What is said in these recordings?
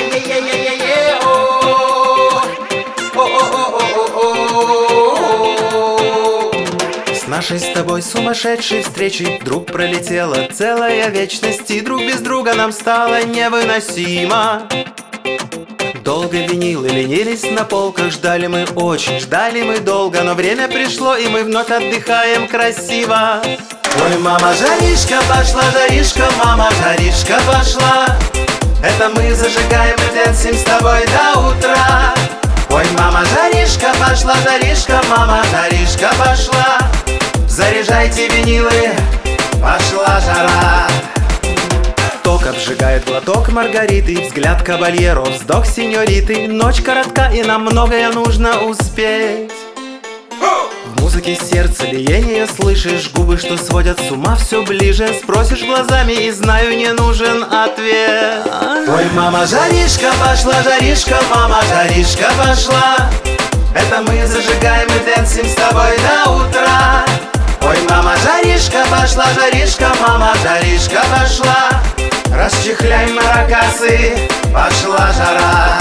С нашей с тобой сумасшедшей встречи вдруг пролетела целая вечность, и друг без друга нам стало невыносимо. Долго винилы ленились на полках, ждали мы очень, ждали мы долго, но время пришло, и мы вновь отдыхаем красиво. Ой, мама, жаришка пошла, жаришка, мама, жаришка пошла. Это мы зажигаем и дэнсим с тобой до утра. Ой, мама, жаришка пошла, жаришка, мама, жаришка пошла. Заряжайте винилы, пошла жара. Ток обжигает глоток маргариты, взгляд кабальеро, вздох сеньориты. Ночь коротка, и нам многое нужно успеть. В музыке сердце биение слышишь, губы, что сводят с ума все ближе. Спросишь глазами, и знаю, не нужен ответ. Ой, мама, жаришка пошла, жаришка, мама, жаришка пошла. Это мы зажигаем и дэнсим с тобой до утра. Ой, мама, жаришка пошла, жаришка, мама, жаришка пошла. Расчехляй маракасы, пошла жара.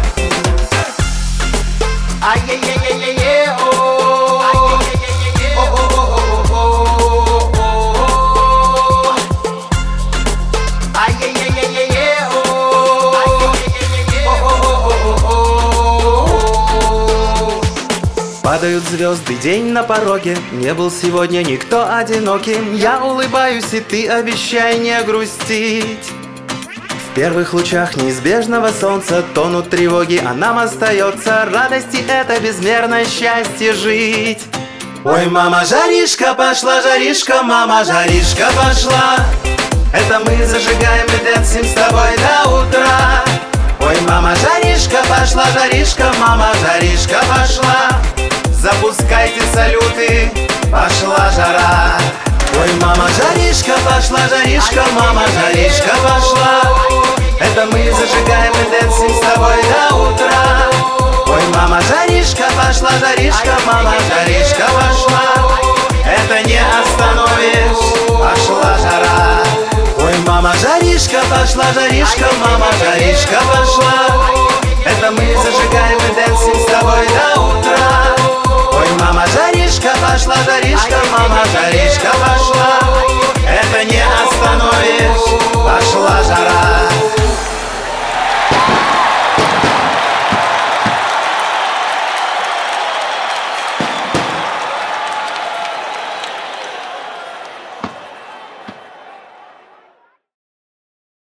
Падают звезды, день на пороге. Не был сегодня никто одиноким. Я улыбаюсь, и ты обещай не грустить. В первых лучах неизбежного солнца тонут тревоги, а нам остается радости, это безмерное счастье жить. Ой, мама, жаришка пошла, жаришка, мама, жаришка пошла. Это мы зажигаем и дэнсим с тобой до утра. Ой, мама, жаришка пошла, жаришка, мама, жаришка пошла. Запускайте салюты, пошла жара. Ой, мама, жаришка пошла, жаришка, мама, жаришка пошла. Это мы зажигаем и дэнсим с тобой до утра. Ой, мама, жаришка пошла, жаришка, мама, жаришка пошла. Это не остановишь, пошла жара. Ой, мама, жаришка пошла, жаришка, мама, жаришка пошла. Это мы зажигаем и дэнсим с тобой до утра. Ой, мама, жаришка пошла, жаришка, мама, жаришка пошла. Это не остановишь, пошла жара.